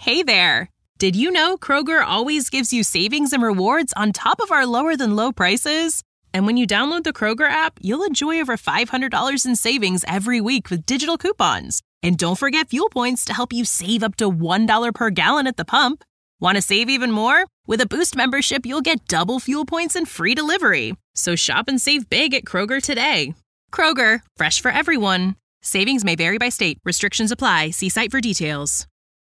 Hey there! Did you know Kroger always gives you savings and rewards on top of our lower-than-low prices? And when you download the Kroger app, you'll enjoy over $500 in savings every week with digital coupons. And don't forget fuel points to help you save up to $1 per gallon at the pump. Want to save even more? With a Boost membership, you'll get double fuel points and free delivery. So shop and save big at Kroger today. Kroger, fresh for everyone. Savings may vary by state. Restrictions apply. See site for details.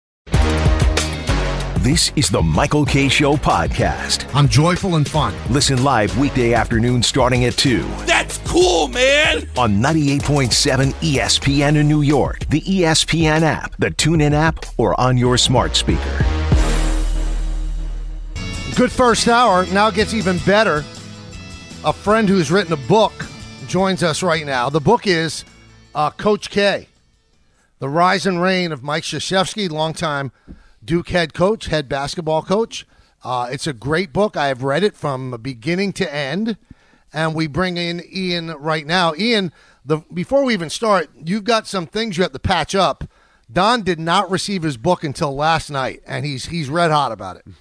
This is the Michael Kay Show podcast. I'm joyful and fun. Listen live weekday afternoon starting at 2. That's cool, man! On 98.7 ESPN in New York, the ESPN app, the TuneIn app, or on your smart speaker. Good first hour. Now gets even better. A friend who's written a book joins us right now. The book is Coach K, The Rise and Reign of Mike Krzyzewski, longtime Duke head coach, head basketball coach. It's a great book. I have read it from beginning to end. And we bring in Ian right now. Ian, before we even start, you've got some things you have to patch up. Don did not receive his book until last night, and he's red hot about it.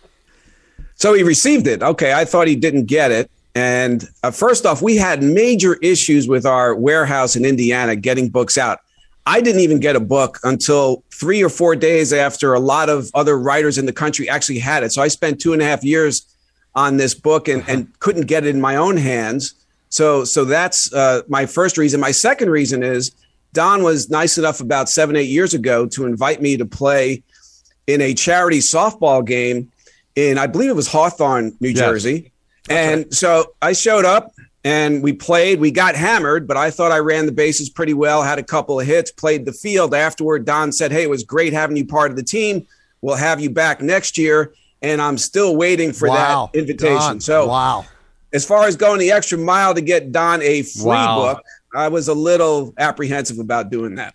So he received it. Okay, I thought he didn't get it. And first off, we had major issues with our warehouse in Indiana getting books out. I didn't even get a book until 3 or 4 days after a lot of other writers in the country actually had it. So I spent 2.5 years on this book and couldn't get it in my own hands. So that's my first reason. My second reason is Don was nice enough about 7-8 years ago to invite me to play in a charity softball game in, I believe it was Hawthorne, New Jersey. And right. So I showed up. And we played. We got hammered, but I thought I ran the bases pretty well, had a couple of hits, played the field. Afterward, Don said, hey, it was great having you part of the team. We'll have you back next year. And I'm still waiting for that invitation. Don. So as far as going the extra mile to get Don a free book, I was a little apprehensive about doing that.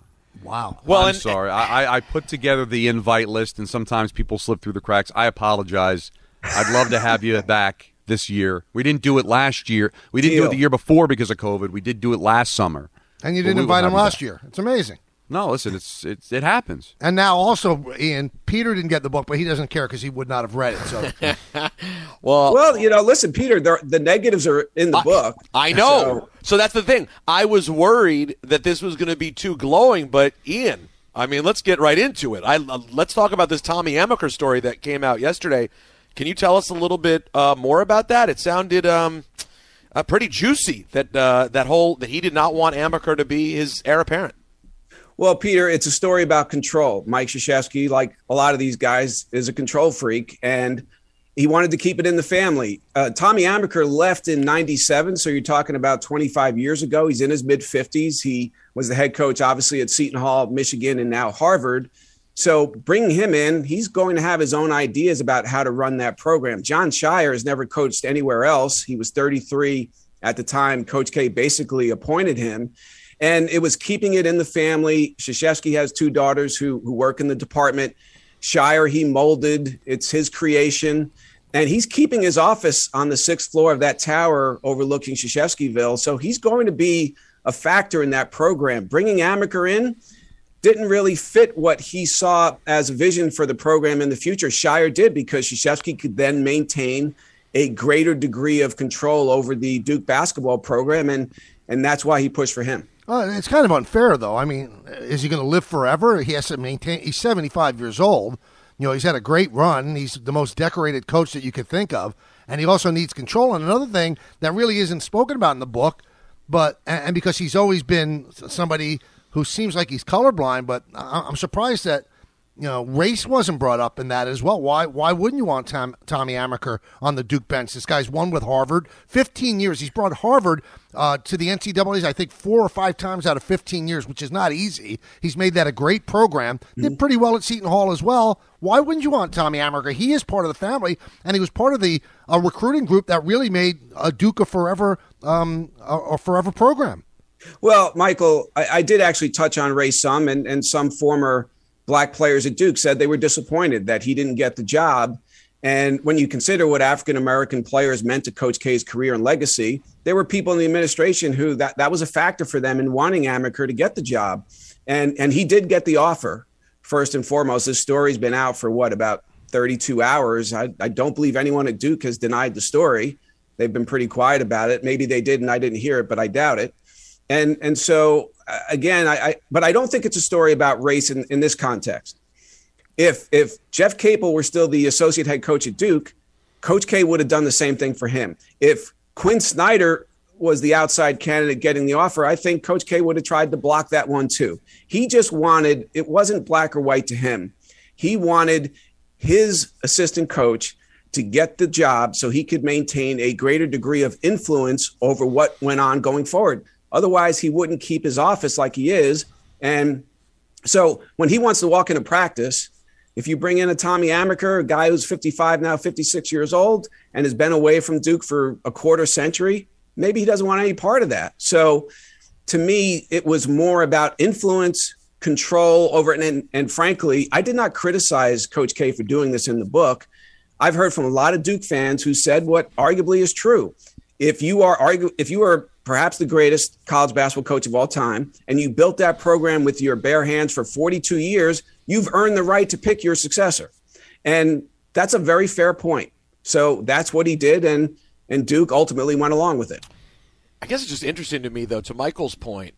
Wow. Well, I'm sorry. I put together the invite list, and sometimes people slip through the cracks. I apologize. I'd love to have you back this year. We didn't do it last year. We didn't do it the year before because of COVID. We did do it last summer. And you didn't invite him last year. It's amazing. No, listen, it happens. And now also, Ian, Peter didn't get the book, but he doesn't care because he would not have read it. So, well, listen, Peter, the negatives are in the book. I know. So that's the thing. I was worried that this was going to be too glowing, but Ian, I mean, let's get right into it. Let's talk about this Tommy Amaker story that came out yesterday. Can you tell us a little bit more about that? It sounded pretty juicy that he did not want Amaker to be his heir apparent. Well, Peter, it's a story about control. Mike Krzyzewski, like a lot of these guys, is a control freak, and he wanted to keep it in the family. Tommy Amaker left in 97, so you're talking about 25 years ago. He's in his mid-50s. He was the head coach, obviously, at Seton Hall, Michigan, and now Harvard. So bringing him in, he's going to have his own ideas about how to run that program. Jon Scheyer has never coached anywhere else. He was 33 at the time Coach K basically appointed him. And it was keeping it in the family. Krzyzewski has 2 daughters who work in the department. Scheyer, he molded. It's his creation. And he's keeping his office on the 6th floor of that tower overlooking Krzyzewskiville. So he's going to be a factor in that program. Bringing Amaker in didn't really fit what he saw as a vision for the program in the future. Scheyer did, because Krzyzewski could then maintain a greater degree of control over the Duke basketball program, and that's why he pushed for him. Well, it's kind of unfair, though. I mean, is he going to live forever? He has to maintain. He's 75 years old. He's had a great run. He's the most decorated coach that you could think of, and he also needs control. And another thing that really isn't spoken about in the book, and because he's always been somebody who seems like he's colorblind, but I'm surprised that race wasn't brought up in that as well. Why wouldn't you want Tommy Amaker on the Duke bench? This guy's won with Harvard, 15 years. He's brought Harvard to the NCAAs, I think, 4 or 5 times out of 15 years, which is not easy. He's made that a great program. Did pretty well at Seton Hall as well. Why wouldn't you want Tommy Amaker? He is part of the family, and he was part of the recruiting group that really made Duke a forever program. Well, Michael, I did actually touch on Ray Sum, and some former black players at Duke said they were disappointed that he didn't get the job. And when you consider what African-American players meant to Coach K's career and legacy, there were people in the administration who that was a factor for them in wanting Amaker to get the job. And he did get the offer first and foremost, this story's been out for about 32 hours. I don't believe anyone at Duke has denied the story. They've been pretty quiet about it. Maybe they did and I didn't hear it, but I doubt it. And so again, but I don't think it's a story about race in this context. If Jeff Capel were still the associate head coach at Duke, Coach K would have done the same thing for him. If Quinn Snyder was the outside candidate getting the offer, I think Coach K would have tried to block that one too. He just wanted, it wasn't black or white to him. He wanted his assistant coach to get the job so he could maintain a greater degree of influence over what went on going forward. Otherwise, he wouldn't keep his office like he is. And so when he wants to walk into practice, if you bring in a Tommy Amaker, a guy who's 55 now, 56 years old, and has been away from Duke for a quarter century, maybe he doesn't want any part of that. So to me, it was more about influence, control over it. And frankly, I did not criticize Coach K for doing this in the book. I've heard from a lot of Duke fans who said what arguably is true. If you are perhaps the greatest college basketball coach of all time, and you built that program with your bare hands for 42 years, you've earned the right to pick your successor. And that's a very fair point. So that's what he did, and Duke ultimately went along with it. I guess it's just interesting to me, though, to Michael's point,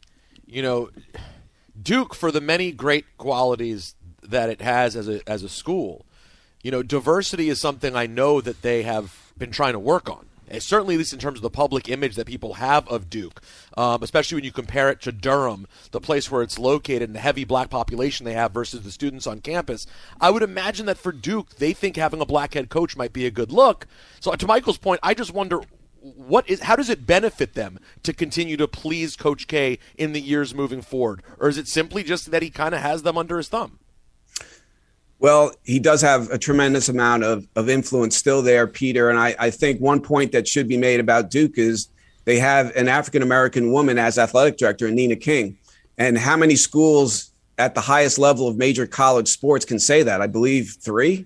Duke, for the many great qualities that it has as a school, diversity is something I know that they have been trying to work on. Certainly, at least in terms of the public image that people have of Duke, especially when you compare it to Durham, the place where it's located and the heavy black population they have versus the students on campus. I would imagine that for Duke, they think having a black head coach might be a good look. So to Michael's point, I just wonder, how does it benefit them to continue to please Coach K in the years moving forward? Or is it simply just that he kind of has them under his thumb? Well, he does have a tremendous amount of influence still there, Peter. And I think one point that should be made about Duke is they have an African-American woman as athletic director, Nina King. And how many schools at the highest level of major college sports can say that? I believe 3.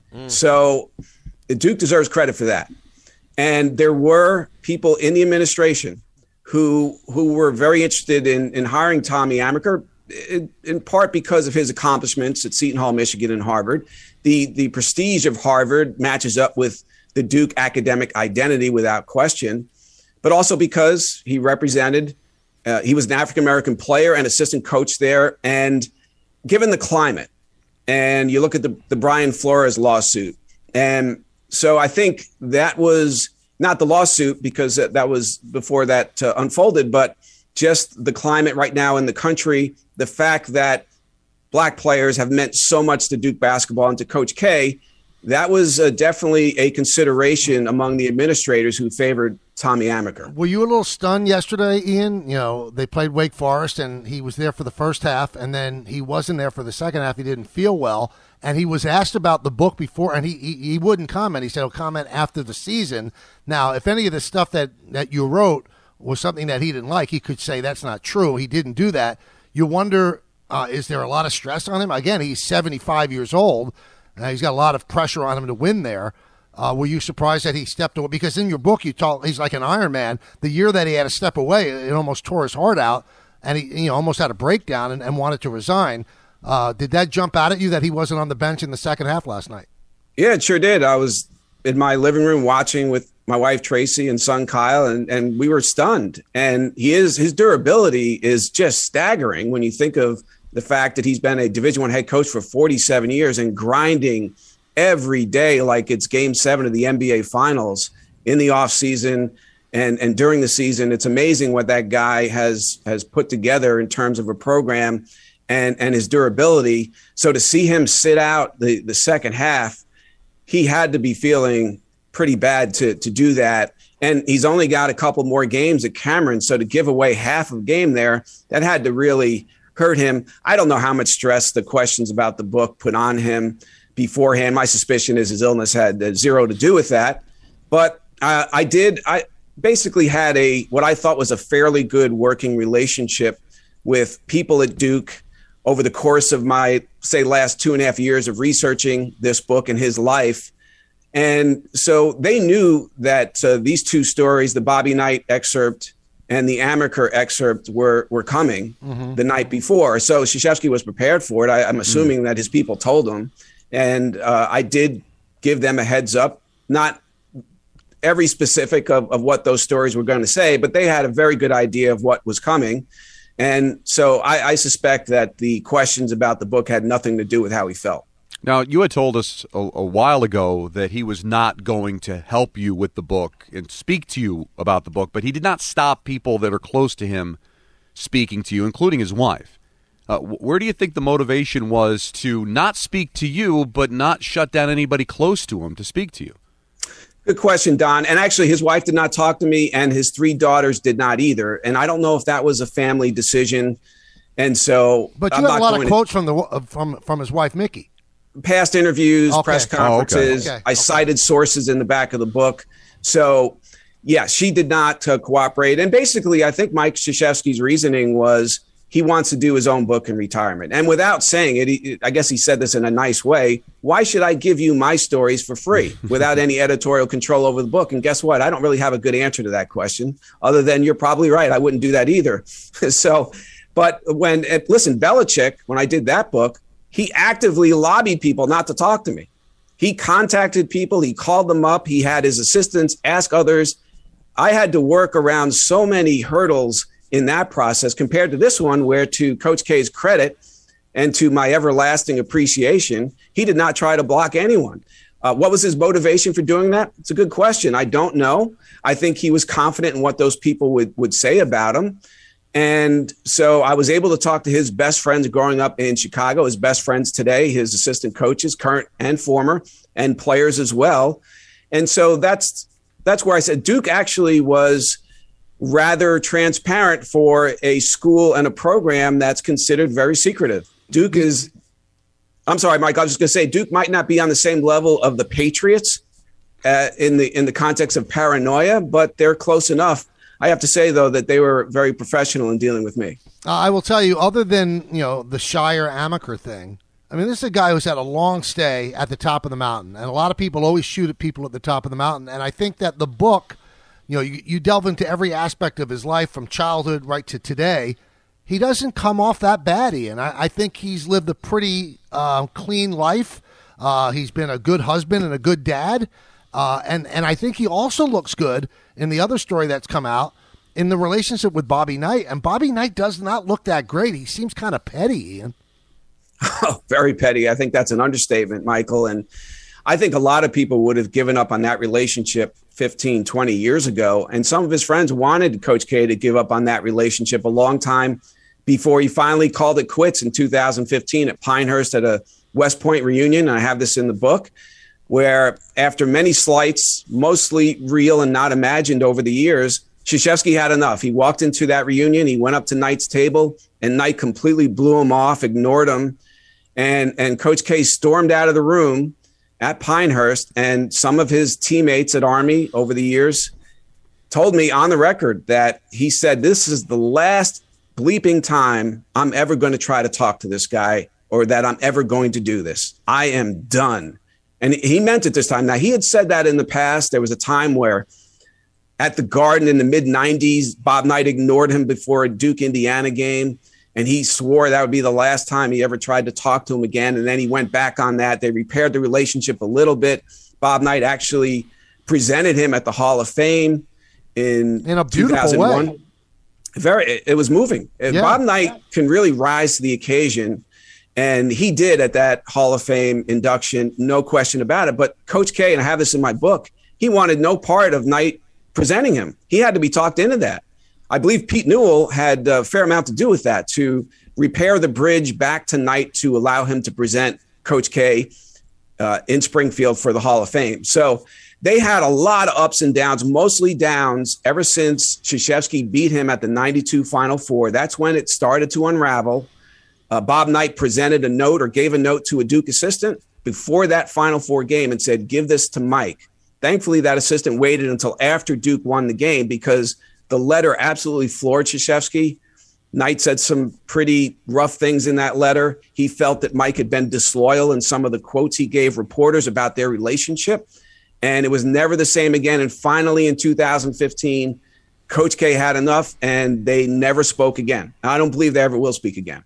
So Duke deserves credit for that. And there were people in the administration who were very interested in hiring Tommy Amaker, in part because of his accomplishments at Seton Hall, Michigan, and Harvard. The prestige of Harvard matches up with the Duke academic identity without question, but also because he represented, he was an African-American player and assistant coach there. And given the climate, and you look at the Brian Flores lawsuit, and so I think that was not the lawsuit because that was before that unfolded, but just the climate right now in the country, the fact that black players have meant so much to Duke basketball and to Coach K, that was definitely a consideration among the administrators who favored Tommy Amaker. Were you a little stunned yesterday, Ian? They played Wake Forest, and he was there for the first half, and then he wasn't there for the second half. He didn't feel well, and he was asked about the book before, and he wouldn't comment. He said he'll comment after the season. Now, if any of the stuff that you wrote was something that he didn't like, he could say that's not true. He didn't do that. You wonder, is there a lot of stress on him? Again, he's 75 years old. He's got a lot of pressure on him to win there. Were you surprised that he stepped away? Because in your book, you talk he's like an Iron Man. The year that he had to step away, it almost tore his heart out, and he almost had a breakdown and wanted to resign. Did that jump out at you that he wasn't on the bench in the second half last night? Yeah, it sure did. I was in my living room watching with my wife Tracy and son Kyle, and we were stunned. And his durability is just staggering when you think of the fact that he's been a Division I head coach for 47 years and grinding every day like it's Game 7 of the NBA Finals in the off season and during the season. It's amazing what that guy has put together in terms of a program and his durability. So to see him sit out the second half, he had to be feeling pretty bad to do that. And he's only got a couple more games at Cameron. So to give away half of a game there, that had to really hurt him. I don't know how much stress the questions about the book put on him beforehand. My suspicion is his illness had zero to do with that. But I basically had what I thought was a fairly good working relationship with people at Duke over the course of my, say, last 2.5 years of researching this book and his life. And so they knew that these two stories, the Bobby Knight excerpt and the Amaker excerpt were coming the night before. So Krzyzewski was prepared for it. I'm assuming that his people told him. And I did give them a heads up, not every specific of what those stories were going to say, but they had a very good idea of what was coming. And so I suspect that the questions about the book had nothing to do with how he felt. Now, you had told us a while ago that he was not going to help you with the book and speak to you about the book, but he did not stop people that are close to him speaking to you, including his wife. Where do you think the motivation was to not speak to you, but not shut down anybody close to him to speak to you? Good question, Don. And actually, his wife did not talk to me, and his 3 daughters did not either. And I don't know if that was a family decision. And so, but you had a lot of quotes from his wife, Mickey. Past interviews, press conferences. Okay. I cited sources in the back of the book. So, yeah, she did not cooperate. And basically, I think Mike Krzyzewski's reasoning was he wants to do his own book in retirement. And without saying it, I guess he said this in a nice way. Why should I give you my stories for free without any editorial control over the book? And guess what? I don't really have a good answer to that question, other than you're probably right. I wouldn't do that either. So, but listen, Belichick, when I did that book, he actively lobbied people not to talk to me. He contacted people. He called them up. He had his assistants ask others. I had to work around so many hurdles in that process compared to this one, where, to Coach K's credit and to my everlasting appreciation, he did not try to block anyone. What was his motivation for doing that? It's a good question. I don't know. I think he was confident in what those people would say about him. And so I was able to talk to his best friends growing up in Chicago, his best friends today, his assistant coaches, current and former, and players as well. And so that's where I said Duke actually was rather transparent for a school and a program that's considered very secretive. Duke is, I'm sorry, Mike, I was just going to say Duke might not be on the same level of the Patriots in the context of paranoia, but they're close enough. I have to say, though, that they were very professional in dealing with me. I will tell you, other than, the Shire Amaker thing, I mean, this is a guy who's had a long stay at the top of the mountain, and a lot of people always shoot at people at the top of the mountain. And I think that the book, you delve into every aspect of his life from childhood right to today. He doesn't come off that bad, Ian. I think he's lived a pretty clean life. He's been a good husband and a good dad. And I think he also looks good in the other story that's come out in the relationship with Bobby Knight. And Bobby Knight does not look that great. He seems kind of petty, Ian. Oh, very petty. I think that's an understatement, Michael. And I think a lot of people would have given up on that relationship 15, 20 years ago. And some of his friends wanted Coach K to give up on that relationship a long time before he finally called it quits in 2015 at Pinehurst at a West Point reunion. And I have this in the book, where after many slights, mostly real and not imagined over the years, Krzyzewski had enough. He walked into that reunion. He went up to Knight's table, and Knight completely blew him off, ignored him. And Coach K stormed out of the room at Pinehurst. And some of his teammates at Army over the years told me on the record that he said, this is the last bleeping time I'm ever going to try to talk to this guy, or that I'm ever going to do this. I am done. And he meant it this time. Now, he had said that in the past. There was a time where at the Garden in the mid-'90s, Bob Knight ignored him before a Duke-Indiana game, and he swore that would be the last time he ever tried to talk to him again. And then he went back on that. They repaired the relationship a little bit. Bob Knight actually presented him at the Hall of Fame in a beautiful 2001. way. It was moving. Yeah. Bob Knight can really rise to the occasion. And he did at that Hall of Fame induction, no question about it. But Coach K, and I have this in my book, he wanted no part of Knight presenting him. He had to be talked into that. I believe Pete Newell had a fair amount to do with that, to repair the bridge back to Knight to allow him to present Coach K in Springfield for the Hall of Fame. So they had a lot of ups and downs, mostly downs, ever since Krzyzewski beat him at the 92 Final Four. That's when it started to unravel. Bob Knight presented a note or gave a note to a Duke assistant before that Final Four game and said, give this to Mike. Thankfully, that assistant waited until after Duke won the game, because the letter absolutely floored Krzyzewski. Knight said some pretty rough things in that letter. He felt that Mike had been disloyal in some of the quotes he gave reporters about their relationship. And it was never the same again. And finally, in 2015, Coach K had enough, and they never spoke again. I don't believe they ever will speak again.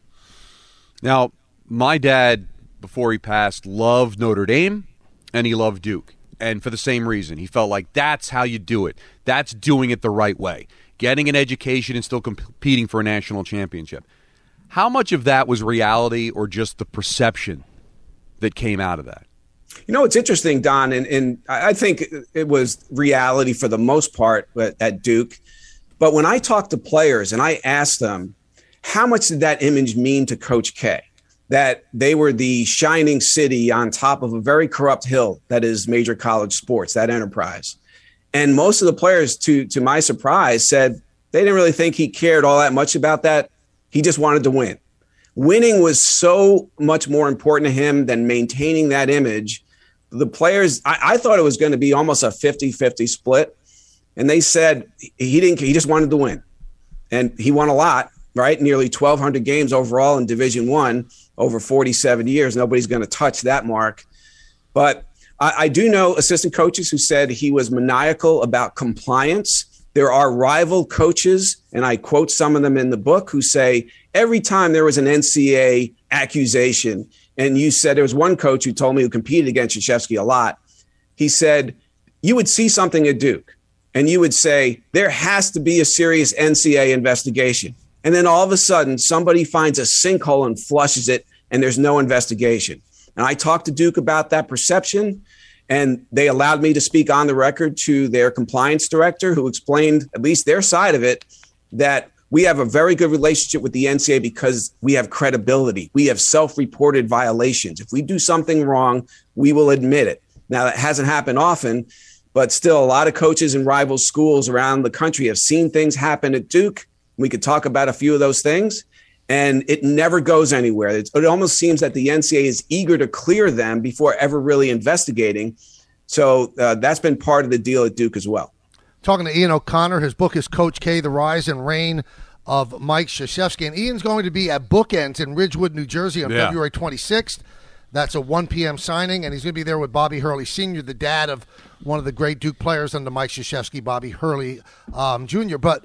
Now, my dad, before he passed, loved Notre Dame, and he loved Duke. And for the same reason, he felt like that's how you do it. That's doing it the right way. Getting an education and still competing for a national championship. How much of that was reality or just the perception that came out of that? You know, it's interesting, Don, and I think it was reality for the most part at Duke. But when I talked to players and I asked them, how much did that image mean to Coach K? That they were the shining city on top of a very corrupt hill that is major college sports, that enterprise. And most of the players, to my surprise, said they didn't really think he cared all that much about that. He just wanted to win. Winning was so much more important to him than maintaining that image. The players, I thought it was going to be almost a 50-50 split. And they said he just wanted to win. And he won a lot, right? Nearly 1,200 games overall in Division I over 47 years. Nobody's going to touch that mark. But I do know assistant coaches who said he was maniacal about compliance. There are rival coaches, and I quote some of them in the book, who say every time there was an NCAA accusation, and you said there was one coach who told me, who competed against Krzyzewski a lot, he said, you would see something at Duke, and you would say, there has to be a serious NCAA investigation. And then all of a sudden, somebody finds a sinkhole and flushes it, and there's no investigation. And I talked to Duke about that perception, and they allowed me to speak on the record to their compliance director, who explained at least their side of it, that we have a very good relationship with the NCAA because we have credibility. We have self-reported violations. If we do something wrong, we will admit it. Now, that hasn't happened often, but still a lot of coaches in rival schools around the country have seen things happen at Duke. We could talk about a few of those things, and it never goes anywhere. It almost seems that the NCAA is eager to clear them before ever really investigating. So that's been part of the deal at Duke as well. Talking to Ian O'Connor, his book is Coach K, The Rise and Reign of Mike Krzyzewski. And Ian's going to be at Bookends in Ridgewood, New Jersey on February 26th. That's a 1 p.m. signing, and he's going to be there with Bobby Hurley Sr., the dad of one of the great Duke players under Mike Krzyzewski, Bobby Hurley Jr. But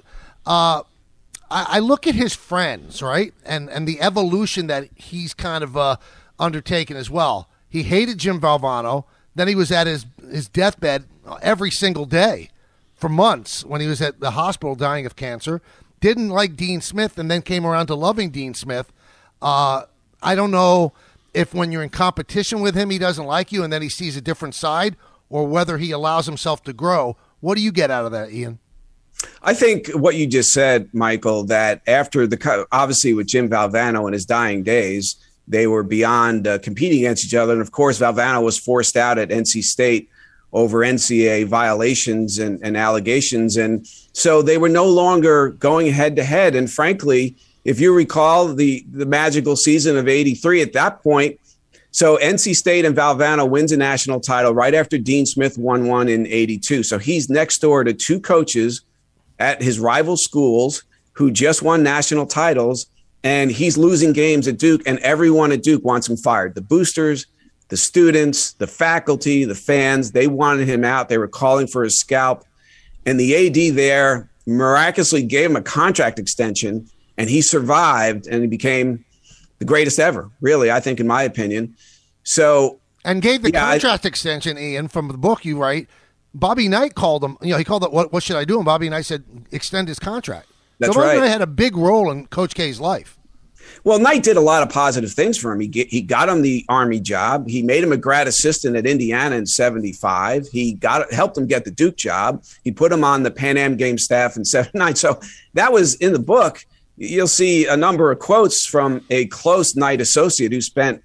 I look at his friends, right, and the evolution that he's kind of undertaken as well. He hated Jim Valvano. Then he was at his deathbed every single day for months when he was at the hospital dying of cancer. Didn't like Dean Smith, and then came around to loving Dean Smith. I don't know if when you're in competition with him, he doesn't like you, and then he sees a different side, or whether he allows himself to grow. What do you get out of that, Ian? I think what you just said, Michael, that after obviously with Jim Valvano in his dying days, they were beyond competing against each other. And of course, Valvano was forced out at NC State over NCAA violations and allegations. And so they were no longer going head to head. And frankly, if you recall the magical season of '83 at that point, so NC State and Valvano wins a national title right after Dean Smith won one in '82. So he's next door to two coaches at his rival schools who just won national titles. And he's losing games at Duke, and everyone at Duke wants him fired. The boosters, the students, the faculty, the fans, they wanted him out. They were calling for his scalp. And the AD there miraculously gave him a contract extension, and he survived, and he became the greatest ever, really, I think, in my opinion. So, and gave the contract extension, Ian, from the book you write. Bobby Knight called him, he called it, what should I do? And Bobby Knight said, extend his contract. That's so Bobby right. Knight had a big role in Coach K's life. Well, Knight did a lot of positive things for him. He got him the Army job. He made him a grad assistant at Indiana in '75. He helped him get the Duke job. He put him on the Pan Am game staff in '79. So that was in the book. You'll see a number of quotes from a close Knight associate who spent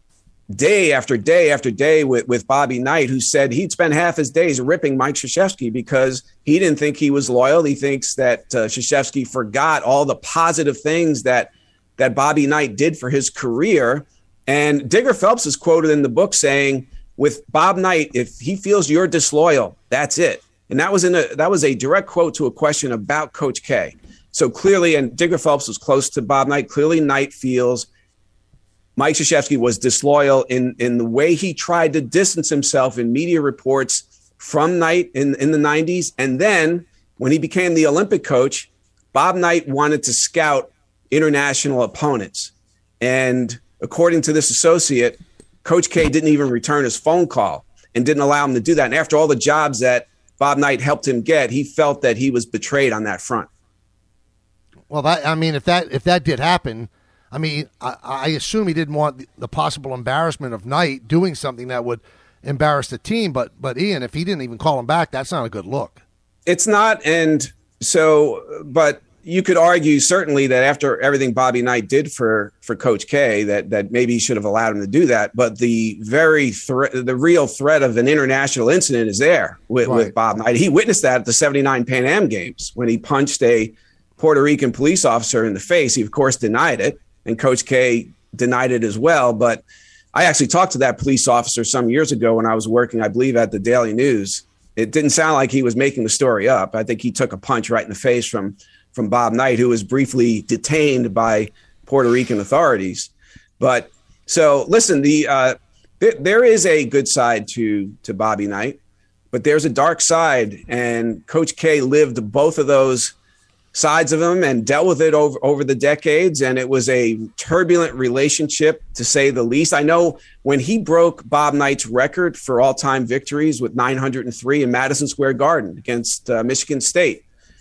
day after day after day with Bobby Knight, who said he'd spend half his days ripping Mike Krzyzewski because he didn't think he was loyal. He thinks that Krzyzewski forgot all the positive things that Bobby Knight did for his career. And Digger Phelps is quoted in the book saying, with Bob Knight, if he feels you're disloyal, that's it. And that was a direct quote to a question about Coach K. So clearly, and Digger Phelps was close to Bob Knight, clearly Knight feels Mike Krzyzewski was disloyal in the way he tried to distance himself in media reports from Knight in the 90s. And then when he became the Olympic coach, Bob Knight wanted to scout international opponents. And according to this associate, Coach K didn't even return his phone call and didn't allow him to do that. And after all the jobs that Bob Knight helped him get, he felt that he was betrayed on that front. Well, if that did happen, I assume he didn't want the possible embarrassment of Knight doing something that would embarrass the team. But Ian, if he didn't even call him back, that's not a good look. It's not. And so, but you could argue certainly that after everything Bobby Knight did for Coach K, that maybe he should have allowed him to do that. But the real threat of an international incident is there with Bob Knight. He witnessed that at the 79 Pan Am Games when he punched a Puerto Rican police officer in the face. He, of course, denied it, and Coach K denied it as well. But I actually talked to that police officer some years ago when I was working, I believe, at the Daily News. It didn't sound like he was making the story up. I think he took a punch right in the face from Bob Knight, who was briefly detained by Puerto Rican authorities. But so listen, there is a good side to Bobby Knight, but there's a dark side, and Coach K lived both of those sides of him and dealt with it over the decades. And it was a turbulent relationship, to say the least. I know when he broke Bob Knight's record for all-time victories with 903 in Madison Square Garden against Michigan State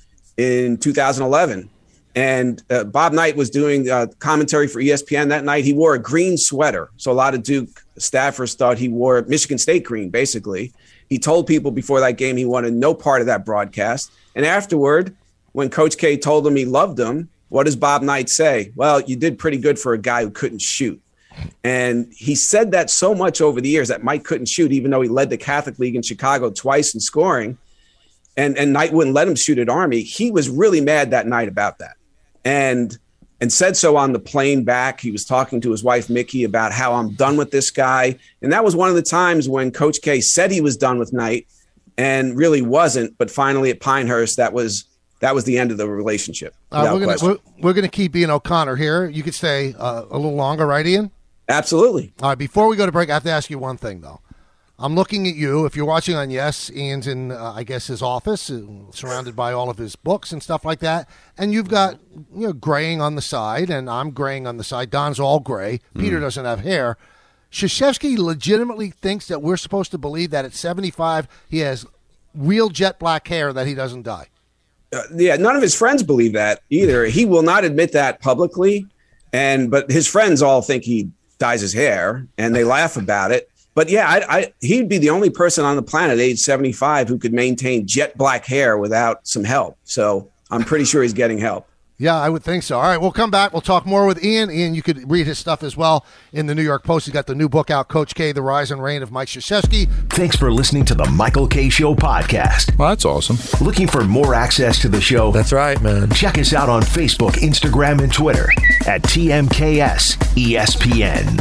in 2011. And Bob Knight was doing commentary for ESPN that night. He wore a green sweater. So a lot of Duke staffers thought he wore Michigan State green, basically. He told people before that game he wanted no part of that broadcast. And afterward, when Coach K told him he loved him, what does Bob Knight say? Well, you did pretty good for a guy who couldn't shoot. And he said that so much over the years that Mike couldn't shoot, even though he led the Catholic League in Chicago twice in scoring. And Knight wouldn't let him shoot at Army. He was really mad that night about that. And said so on the plane back. He was talking to his wife, Mickey, about how I'm done with this guy. And that was one of the times when Coach K said he was done with Knight and really wasn't. But finally at Pinehurst, that was the end of the relationship. We're gonna keep Ian O'Connor here. You could stay a little longer, right, Ian? Absolutely. All right, before we go to break, I have to ask you one thing, though. I'm looking at you. If you're watching on Yes, Ian's in, I guess, his office, surrounded by all of his books and stuff like that. And you've got, graying on the side, and I'm graying on the side. Don's all gray. Peter doesn't have hair. Krzyzewski legitimately thinks that we're supposed to believe that at 75 he has real jet black hair, that he doesn't dye. None of his friends believe that either. He will not admit that publicly, but his friends all think he dyes his hair, and they laugh about it. But he'd be the only person on the planet age 75 who could maintain jet black hair without some help. So I'm pretty sure he's getting help. Yeah, I would think so. All right, we'll come back. We'll talk more with Ian. Ian, you could read his stuff as well in the New York Post. He's got the new book out, Coach K, The Rise and Reign of Mike Krzyzewski. Thanks for listening to the Michael K. Show podcast. Well, that's awesome. Looking for more access to the show? That's right, man. Check us out on Facebook, Instagram, and Twitter at TMKS ESPN.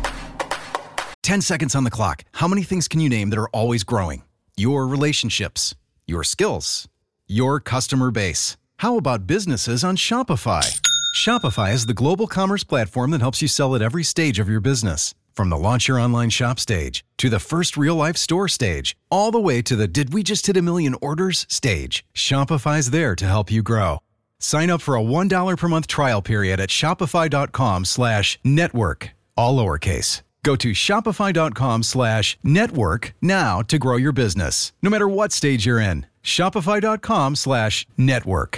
10 seconds on the clock. How many things can you name that are always growing? Your relationships, your skills, your customer base. How about businesses on Shopify? Shopify is the global commerce platform that helps you sell at every stage of your business. From the launch your online shop stage, to the first real-life store stage, all the way to the did we just hit a million orders stage. Shopify's there to help you grow. Sign up for a $1 per month trial period at shopify.com/network, all lowercase. Go to shopify.com/network now to grow your business, no matter what stage you're in. Shopify.com/network.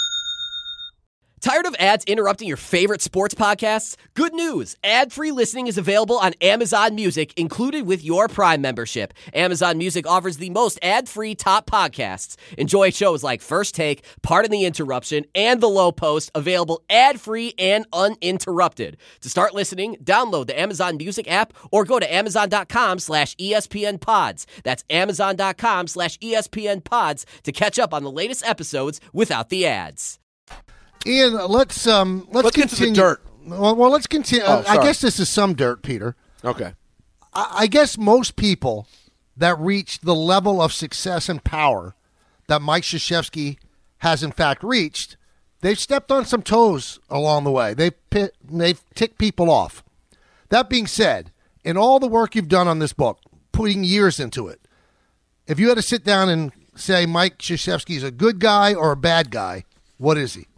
Tired of ads interrupting your favorite sports podcasts? Good news! Ad-free listening is available on Amazon Music, included with your Prime membership. Amazon Music offers the most ad-free top podcasts. Enjoy shows like First Take, Pardon the Interruption, and The Low Post, available ad-free and uninterrupted. To start listening, download the Amazon Music app or go to amazon.com/ESPN Pods. That's amazon.com/ESPN Pods to catch up on the latest episodes without the ads. Ian, let's get continue. to the dirt. Well, let's continue. Oh, I guess this is some dirt, Peter. Okay. I guess most people that reach the level of success and power that Mike Krzyzewski has in fact reached, they've stepped on some toes along the way. They've ticked people off. That being said, in all the work you've done on this book, putting years into it, if you had to sit down and say Mike Krzyzewski is a good guy or a bad guy, what is he?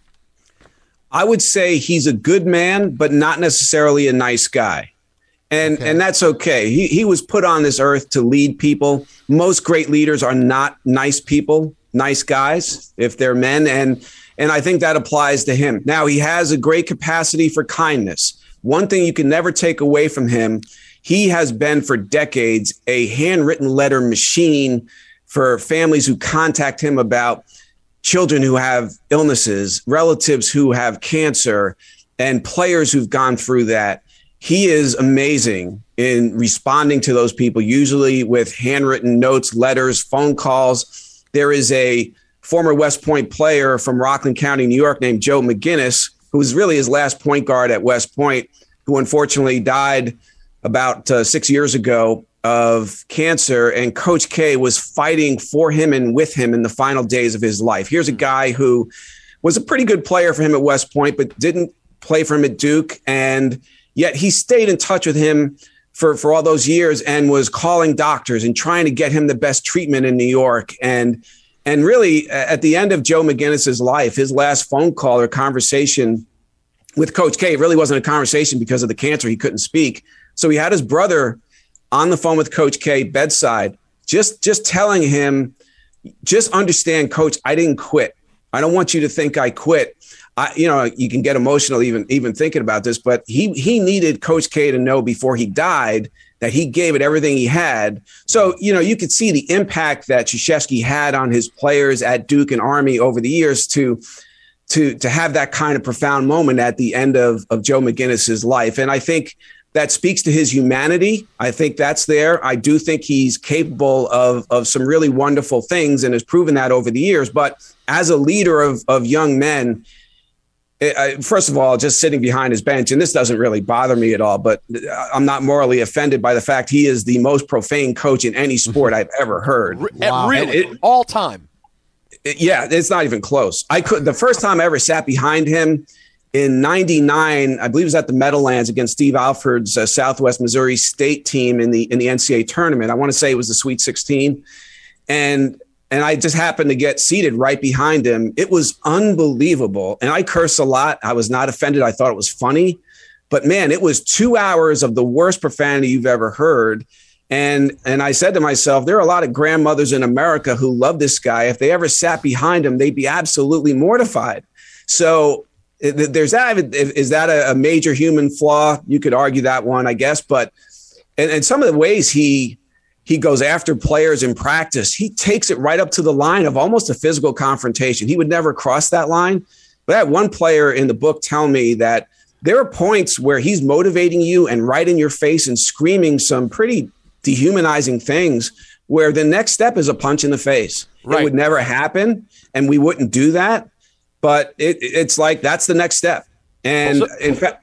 I would say he's a good man, but not necessarily a nice guy. And that's okay. He was put on this earth to lead people. Most great leaders are not nice people, nice guys, if they're men. And I think that applies to him. Now, he has a great capacity for kindness. One thing you can never take away from him, he has been for decades a handwritten letter machine for families who contact him about children who have illnesses, relatives who have cancer, and players who've gone through that. He is amazing in responding to those people, usually with handwritten notes, letters, phone calls. There is a former West Point player from Rockland County, New York, named Joe McGinnis, who was really his last point guard at West Point, who unfortunately died about 6 years ago of cancer. And Coach K was fighting for him and with him in the final days of his life. Here's a guy who was a pretty good player for him at West Point, but didn't play for him at Duke. And yet he stayed in touch with him for all those years and was calling doctors and trying to get him the best treatment in New York. And really, at the end of Joe McGinnis's life, his last phone call or conversation with Coach K, it really wasn't a conversation because of the cancer. He couldn't speak. So he had his brother on the phone with Coach K bedside, just telling him, just understand, Coach, I didn't quit. I don't want you to think I quit. You can get emotional even thinking about this, but he needed Coach K to know before he died that he gave it everything he had. So, you could see the impact that Krzyzewski had on his players at Duke and Army over the years to have that kind of profound moment at the end of Joe McGinnis's life. And I think that speaks to his humanity. I think that's there. I do think he's capable of some really wonderful things and has proven that over the years. But as a leader of young men, first of all, just sitting behind his bench, and this doesn't really bother me at all, but I'm not morally offended by the fact he is the most profane coach in any sport I've ever heard. Wow. Really? All time? Yeah, it's not even close. The first time I ever sat behind him in 99, I believe it was at the Meadowlands against Steve Alford's Southwest Missouri State team in the NCAA tournament. I want to say it was the Sweet 16. And I just happened to get seated right behind him. It was unbelievable. And I curse a lot. I was not offended. I thought it was funny. But, man, it was 2 hours of the worst profanity you've ever heard. And I said to myself, there are a lot of grandmothers in America who love this guy. If they ever sat behind him, they'd be absolutely mortified. So there's that. Is that a major human flaw? You could argue that one, I guess. But and some of the ways he goes after players in practice, he takes it right up to the line of almost a physical confrontation. He would never cross that line. But I had one player in the book tell me that there are points where he's motivating you and right in your face and screaming some pretty dehumanizing things where the next step is a punch in the face. Right. It would never happen, and we wouldn't do that. But it's like that's the next step. And in fact,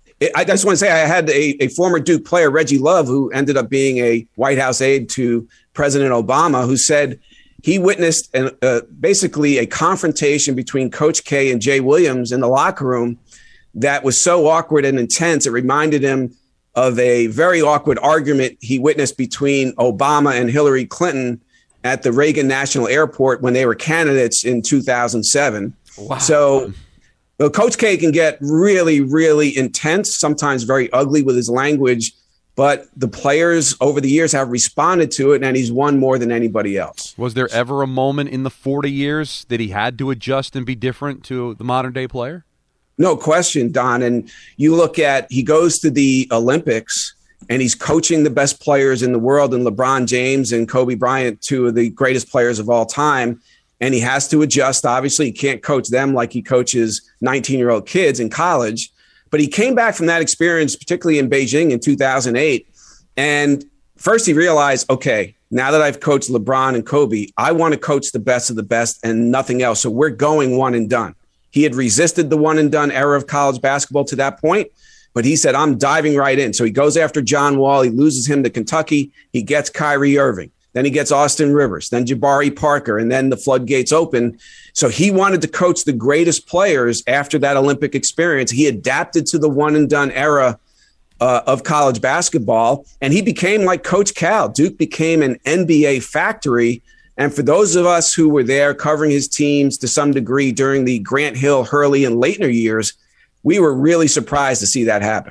I just want to say I had a former Duke player, Reggie Love, who ended up being a White House aide to President Obama, who said he witnessed basically a confrontation between Coach K and Jay Williams in the locker room that was so awkward and intense. It reminded him of a very awkward argument he witnessed between Obama and Hillary Clinton at the Reagan National Airport when they were candidates in 2007. Wow. So Coach K can get really, really intense, sometimes very ugly with his language, but the players over the years have responded to it, and he's won more than anybody else. Was there ever a moment in the 40 years that he had to adjust and be different to the modern-day player? No question, Don. And you look at, he goes to the Olympics, and he's coaching the best players in the world, and LeBron James and Kobe Bryant, two of the greatest players of all time. And he has to adjust. Obviously, he can't coach them like he coaches 19-year-old kids in college. But he came back from that experience, particularly in Beijing in 2008. And first he realized, okay, now that I've coached LeBron and Kobe, I want to coach the best of the best and nothing else. So we're going one and done. He had resisted the one and done era of college basketball to that point. But he said, I'm diving right in. So he goes after John Wall. He loses him to Kentucky. He gets Kyrie Irving. Then he gets Austin Rivers, then Jabari Parker, and then the floodgates open. So he wanted to coach the greatest players after that Olympic experience. He adapted to the one-and-done era of college basketball, and he became like Coach Cal. Duke became an NBA factory And for those of us who were there covering his teams to some degree during the Grant Hill, Hurley, and Leitner years, we were really surprised to see that happen.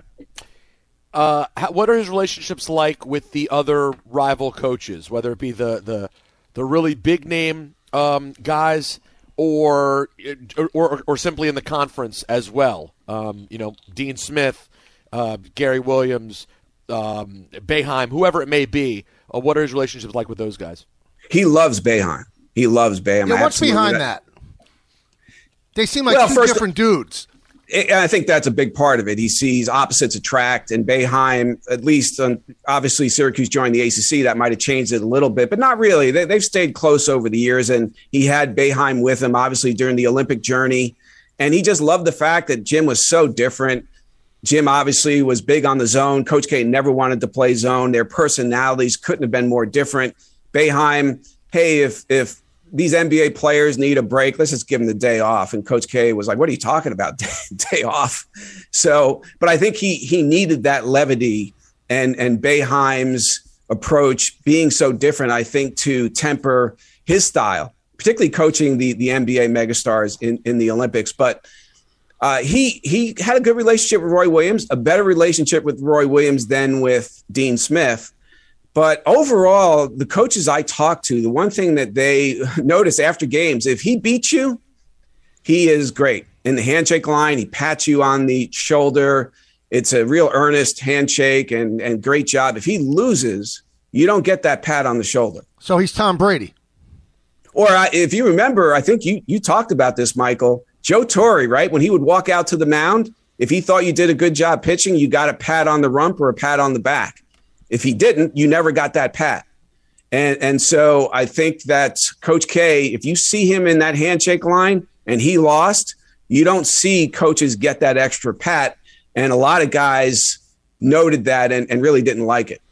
What are his relationships like with the other rival coaches, whether it be the really big name guys or simply in the conference as well? Dean Smith, Gary Williams, Boeheim, whoever it may be. What are his relationships like with those guys? He loves Boeheim. Yeah, what's behind that? They seem like two different dudes. I think that's a big part of it. He sees opposites attract, and Boeheim, at least obviously Syracuse joined the ACC. That might have changed it a little bit, but not really. They've stayed close over the years, and he had Boeheim with him, obviously, during the Olympic journey. And he just loved the fact that Jim was so different. Jim obviously was big on the zone. Coach K never wanted to play zone. Their personalities couldn't have been more different. Boeheim, hey, if these NBA players need a break, let's just give them the day off. And Coach K was like, what are you talking about? Day off. So, but I think he needed that levity and Boeheim's approach being so different, I think, to temper his style, particularly coaching the NBA megastars in the Olympics. But he had a good relationship with Roy Williams, a better relationship with Roy Williams than with Dean Smith. But overall, the coaches I talked to, the one thing that they notice after games, if he beats you, he is great. In the handshake line, he pats you on the shoulder. It's a real earnest handshake and great job. If he loses, you don't get that pat on the shoulder. So he's Tom Brady. Or if you remember, I think you talked about this, Michael. Joe Torre, right? When he would walk out to the mound, if he thought you did a good job pitching, you got a pat on the rump or a pat on the back. If he didn't, you never got that pat. And so I think that Coach K, if you see him in that handshake line and he lost, you don't see coaches get that extra pat. And a lot of guys noted that and really didn't like it.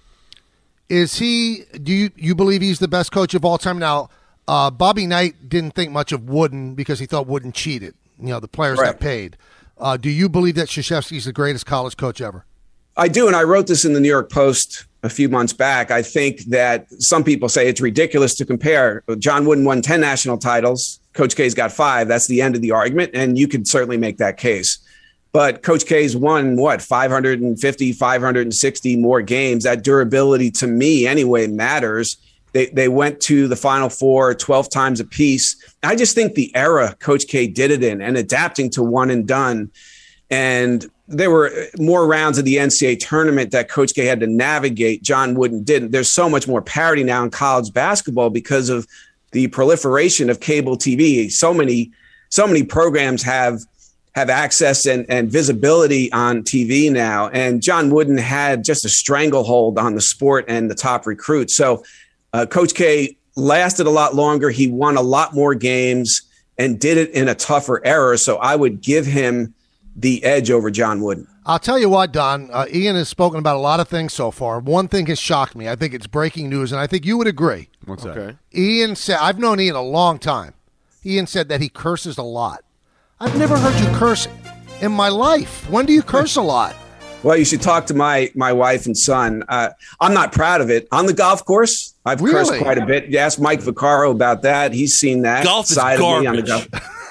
Do you believe he's the best coach of all time? Now, Bobby Knight didn't think much of Wooden because he thought Wooden cheated. The players got paid. Do you believe that Krzyzewski's the greatest college coach ever? I do, and I wrote this in the New York Post a few months back. I think that some people say it's ridiculous to compare. John Wooden won 10 national titles. Coach K's got 5. That's the end of the argument, and you could certainly make that case. But Coach K's won, 550, 560 more games. That durability, to me anyway, matters. They went to the Final Four 12 times apiece. I just think the era Coach K did it in and adapting to one and done. And there were more rounds of the NCAA tournament that Coach K had to navigate. John Wooden didn't. There's so much more parity now in college basketball because of the proliferation of cable TV. So many programs have access and visibility on TV now. And John Wooden had just a stranglehold on the sport and the top recruits. So Coach K lasted a lot longer. He won a lot more games and did it in a tougher era. So I would give him the edge over John Wooden. I'll tell you what, Don, Ian has spoken about a lot of things so far. One thing has shocked me. I think it's breaking news, and I think you would agree. What's that? Ian said, I've known Ian a long time. Ian said that he curses a lot. I've never heard you curse in my life. When do you curse a lot? Well, you should talk to my wife and son. I'm not proud of it. On the golf course, I've cursed quite a bit. You ask Mike Vaccaro about that. He's seen that. Golf is garbage. On the golf.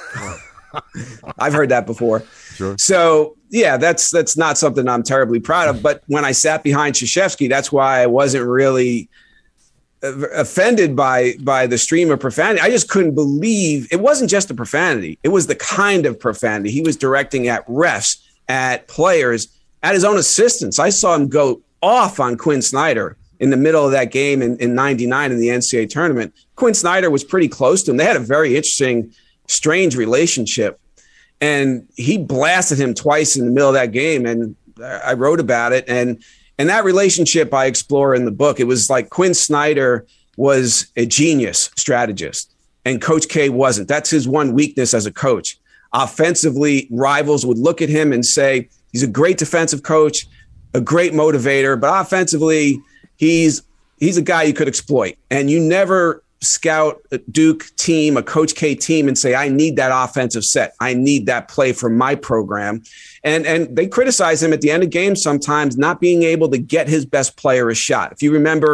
I've heard that before. Sure. So, yeah, that's not something I'm terribly proud of. But when I sat behind Krzyzewski, that's why I wasn't really offended by the stream of profanity. I just couldn't believe it wasn't just the profanity. It was the kind of profanity he was directing at refs, at players, at his own assistants. I saw him go off on Quinn Snyder in the middle of that game in 99 in the NCAA tournament. Quinn Snyder was pretty close to him. They had a very interesting, strange relationship. And he blasted him twice in the middle of that game. And I wrote about it. And that relationship I explore in the book. It was like Quinn Snyder was a genius strategist and Coach K wasn't. That's his one weakness as a coach. Offensively, rivals would look at him and say, he's a great defensive coach, a great motivator, but offensively, he's a guy you could exploit. And you never scout a Duke team, a Coach K team, and say, I need that offensive set. I need that play for my program. And they criticize him at the end of games sometimes not being able to get his best player a shot. If you remember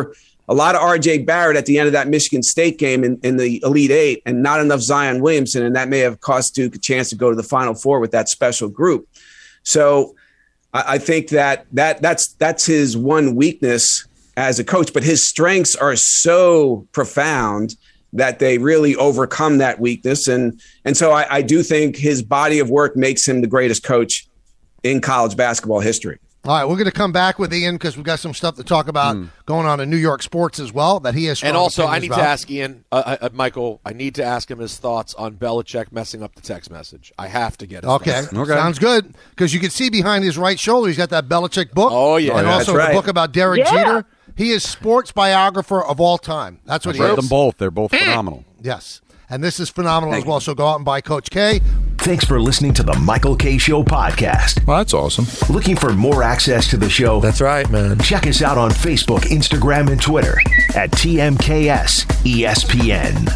a lot of R.J. Barrett at the end of that Michigan State game in the Elite Eight, and not enough Zion Williamson, and that may have cost Duke a chance to go to the Final Four with that special group. So I think that's his one weakness as a coach, but his strengths are so profound that they really overcome that weakness. And so I do think his body of work makes him the greatest coach in college basketball history. All right, we're going to come back with Ian because we've got some stuff to talk about going on in New York sports as well that he has. And also, I need to ask Ian, Michael, I need to ask him his thoughts on Belichick messing up the text message. I have to get his thoughts. Okay, sounds good. Because you can see behind his right shoulder, he's got that Belichick book. Oh, yeah. And also the book about Derek Jeter. He is sports biographer of all time. That's what he is. I've read them both. They're both phenomenal. Yes. And this is phenomenal as well. So go out and buy Coach K. Thanks for listening to the Michael K. Show podcast. Well, that's awesome. Looking for more access to the show? That's right, man. Check us out on Facebook, Instagram, and Twitter at TMKS ESPN.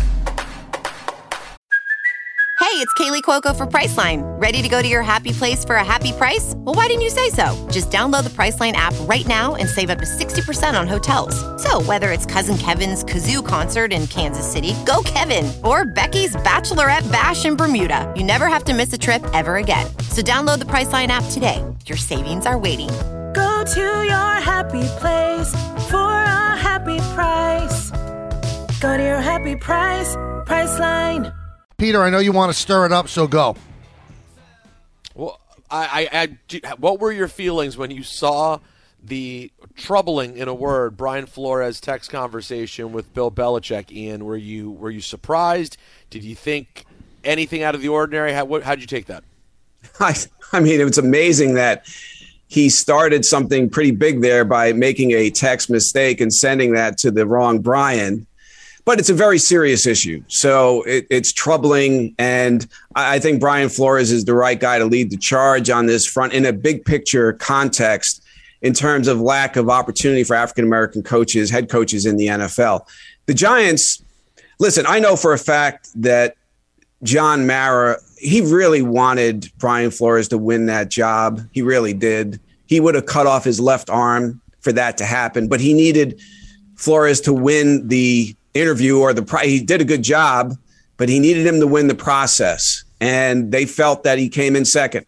Hey, it's Kaylee Cuoco for Priceline. Ready to go to your happy place for a happy price? Well, why didn't you say so? Just download the Priceline app right now and save up to 60% on hotels. So whether it's Cousin Kevin's Kazoo Concert in Kansas City, go Kevin, or Becky's Bachelorette Bash in Bermuda, you never have to miss a trip ever again. So download the Priceline app today. Your savings are waiting. Go to your happy place for a happy price. Go to your happy price, Priceline. Peter, I know you want to stir it up, so go. Well, what were your feelings when you saw the troubling, in a word, Brian Flores text conversation with Bill Belichick? Ian, were you surprised? Did you think anything out of the ordinary? How'd you take that? I mean, it's amazing that he started something pretty big there by making a text mistake and sending that to the wrong Brian. But it's a very serious issue. So it's troubling. And I think Brian Flores is the right guy to lead the charge on this front in a big picture context in terms of lack of opportunity for African-American coaches, head coaches in the NFL. The Giants, listen, I know for a fact that John Mara, he really wanted Brian Flores to win that job. He really did. He would have cut off his left arm for that to happen. But he needed Flores to win the interview or he did a good job, but he needed him to win the process. And they felt that he came in second.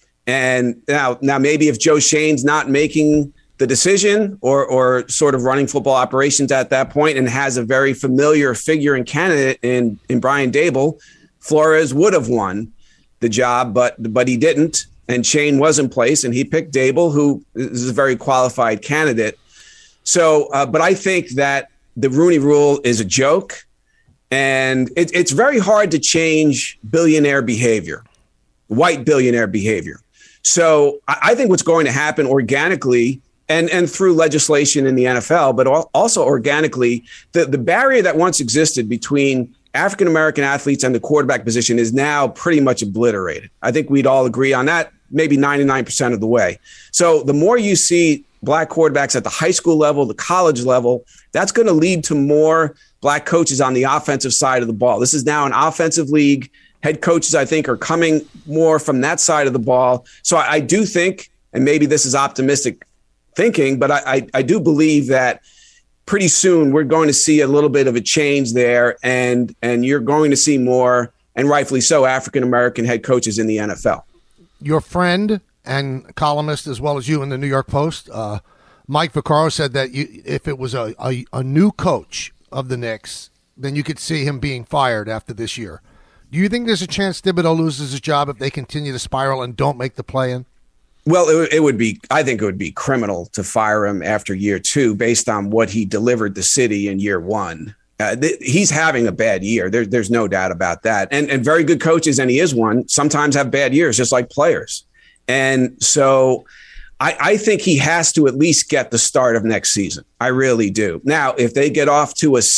And now maybe if Joe Shane's not making the decision or sort of running football operations at that point and has a very familiar figure and candidate in Brian Daboll, Flores would have won the job, but he didn't. And Shane was in place and he picked Daboll, who is a very qualified candidate. So, but I think that the Rooney Rule is a joke, and it's very hard to change billionaire behavior, white billionaire behavior. So I think what's going to happen organically and through legislation in the NFL, but also organically, the barrier that once existed between African-American athletes and the quarterback position is now pretty much obliterated. I think we'd all agree on that, maybe 99% of the way. So the more you see black quarterbacks at the high school level, the college level, that's going to lead to more black coaches on the offensive side of the ball. This is now an offensive league. Head coaches, I think, are coming more from that side of the ball. So I do think, and maybe this is optimistic thinking, but I do believe that pretty soon we're going to see a little bit of a change there, and you're going to see more, and rightfully so, African-American head coaches in the NFL. Your friend and columnist, as well as you in the New York Post, Mike Vaccaro, said that if it was a new coach of the Knicks, then you could see him being fired after this year. Do you think there's a chance Thibodeau loses his job if they continue to spiral and don't make the play-in? Well, it would be. I think it would be criminal to fire him after year two based on what he delivered the city in year one. He's having a bad year. There's no doubt about that. And very good coaches, and he is one, sometimes have bad years, just like players. And so I think he has to at least get the start of next season. I really do. Now, if they get off to a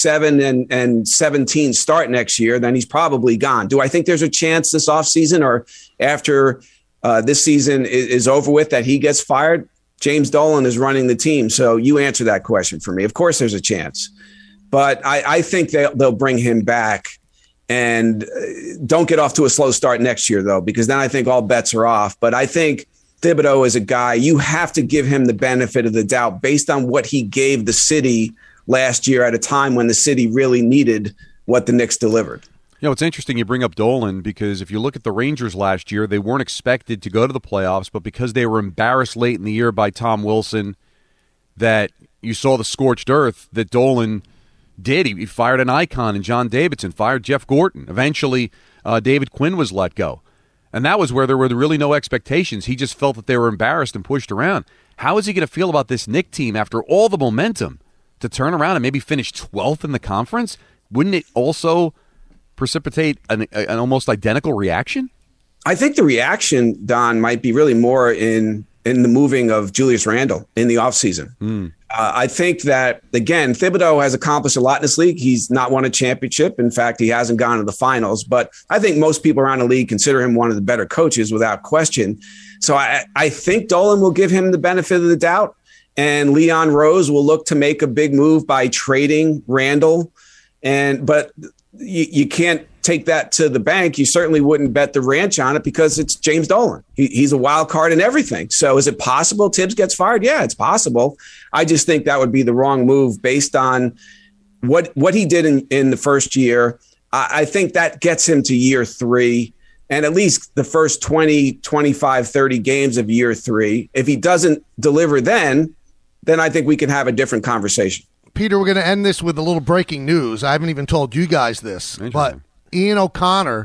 7-17 start next year, then he's probably gone. Do I think there's a chance this offseason or after this season is over with that he gets fired? James Dolan is running the team. So you answer that question for me. Of course there's a chance. But I think they'll bring him back. And don't get off to a slow start next year, though, because then I think all bets are off. But I think Thibodeau is a guy, you have to give him the benefit of the doubt based on what he gave the city last year at a time when the city really needed what the Knicks delivered. You know, it's interesting you bring up Dolan because if you look at the Rangers last year, they weren't expected to go to the playoffs, but because they were embarrassed late in the year by Tom Wilson, that you saw the scorched earth that Dolan did. He fired an icon in John Davidson, fired Jeff Gorton. Eventually, David Quinn was let go. And that was where there were really no expectations. He just felt that they were embarrassed and pushed around. How is he going to feel about this Knick team after all the momentum to turn around and maybe finish 12th in the conference? Wouldn't it also precipitate an almost identical reaction? I think the reaction, Don, might be really more in the moving of Julius Randle in the offseason. I think that, again, Thibodeau has accomplished a lot in this league. He's not won a championship. In fact, he hasn't gone to the finals. But I think most people around the league consider him one of the better coaches without question. So I think Dolan will give him the benefit of the doubt. And Leon Rose will look to make a big move by trading Randle. But you can't take that to the bank. You certainly wouldn't bet the ranch on it because it's James Dolan. He's a wild card in everything. So is it possible Tibbs gets fired? Yeah, it's possible. I just think that would be the wrong move based on what he did in the first year. I think that gets him to year 3 and at least the first 20, 25, 30 games of year 3. If he doesn't deliver then I think we can have a different conversation. Peter, we're going to end this with a little breaking news. I haven't even told you guys this, but Ian O'Connor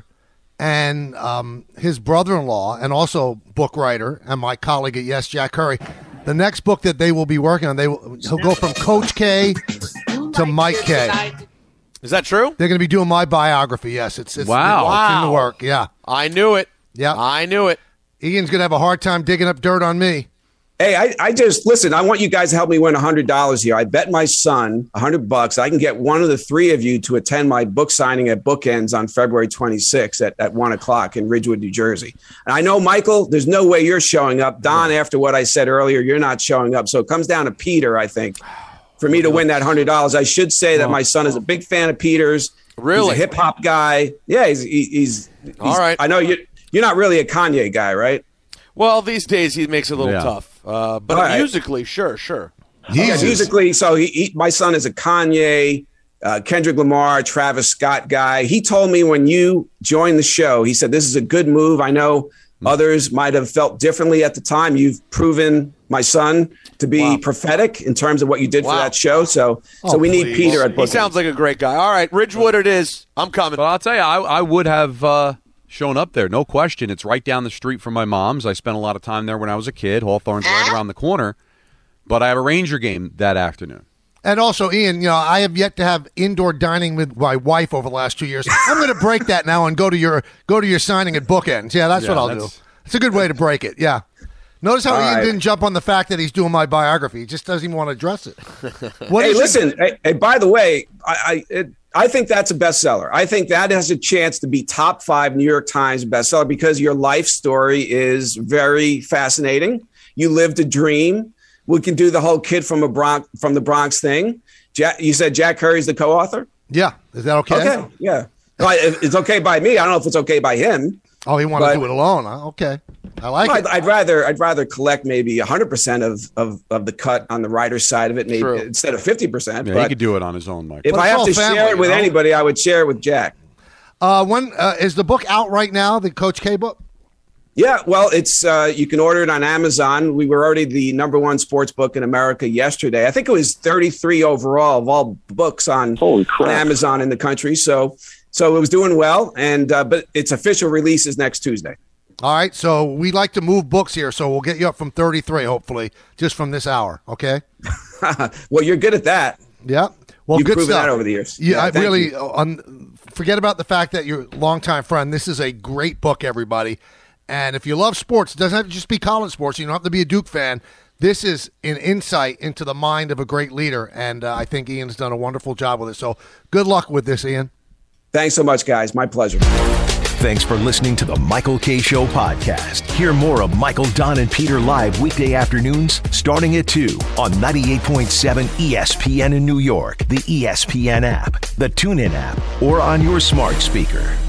and his brother-in-law and also book writer and my colleague at Yes, Jack Curry, the next book that they will be working on, he'll go from Coach K to Mike K. Is that true? They're going to be doing my biography, yes. It's wow. It's in the work, yeah. I knew it. Yeah. I knew it. Ian's going to have a hard time digging up dirt on me. Hey, I just listen. I want you guys to help me win $100 here. I bet my son $100. I can get one of the 3 of you to attend my book signing at Bookends on February 26th at 1:00 in Ridgewood, New Jersey. And I know, Michael, there's no way you're showing up. Don, after what I said earlier, you're not showing up. So it comes down to Peter, I think, for me to win that $100. I should say that my son is a big fan of Peter's. Really, he's a hip hop guy. Yeah, he's all right. I know you're not really a Kanye guy, right? Well, these days he makes it a little tough. But right. Musically, sure. Musically, so my son is a Kanye, Kendrick Lamar, Travis Scott guy. He told me when you joined the show, he said, this is a good move. I know others might have felt differently at the time. You've proven my son to be prophetic in terms of what you did for that show. So we need Peter at Bookends. He sounds like a great guy. All right, Ridgewood it is. I'm coming. Well, I'll tell you, I would have shown up there, no question. It's right down the street from my mom's. I spent a lot of time there when I was a kid. Hawthorne's right around the corner. But I have a Ranger game that afternoon. And also, Ian, I have yet to have indoor dining with my wife over the last 2 years. I'm going to break that now and go to your signing at Bookends. Yeah, that's what I'll do. It's a good way to break it. Yeah. Notice how Ian didn't jump on the fact that he's doing my biography. He just doesn't even want to address it. Hey, by the way, I think that's a bestseller. I think that has a chance to be top 5 New York Times bestseller because your life story is very fascinating. You lived a dream. We can do the whole kid from the Bronx thing. You said Jack Curry's the co-author? Yeah. Is that okay? Okay. Yeah. It's okay by me. I don't know if it's okay by him. Oh, he wanted to do it alone. Huh? Okay. I like it. I'd rather collect maybe 100% of the cut on the writer's side of it, maybe instead of 50%. Yeah, he could do it on his own, Mike. If I have to share it with anybody, I would share it with Jack. When is the book out right now? The Coach K book? Yeah, well, it's you can order it on Amazon. We were already the #1 sports book in America yesterday. I think it was 33 overall of all books on Amazon in the country. So it was doing well, and but its official release is next Tuesday. All right, so we like to move books here, so we'll get you up from 33, hopefully, just from this hour, okay? Well, you're good at that. Yeah. Well, You've good proven stuff. that over the years. Yeah, I really forget about the fact that you're a longtime friend. This is a great book, everybody. And if you love sports, it doesn't have to just be college sports. You don't have to be a Duke fan. This is an insight into the mind of a great leader, and I think Ian's done a wonderful job with it. So good luck with this, Ian. Thanks so much, guys. My pleasure. Thanks for listening to the Michael K. Show podcast. Hear more of Michael, Don, and Peter live weekday afternoons starting at 2 on 98.7 ESPN in New York, the ESPN app, the TuneIn app, or on your smart speaker.